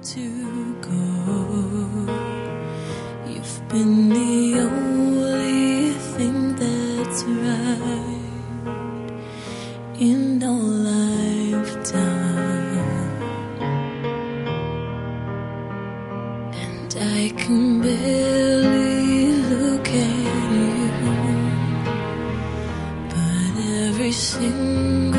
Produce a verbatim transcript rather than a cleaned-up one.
to go. You've been the only thing that's right in our lifetime, and I can barely look at you, but every single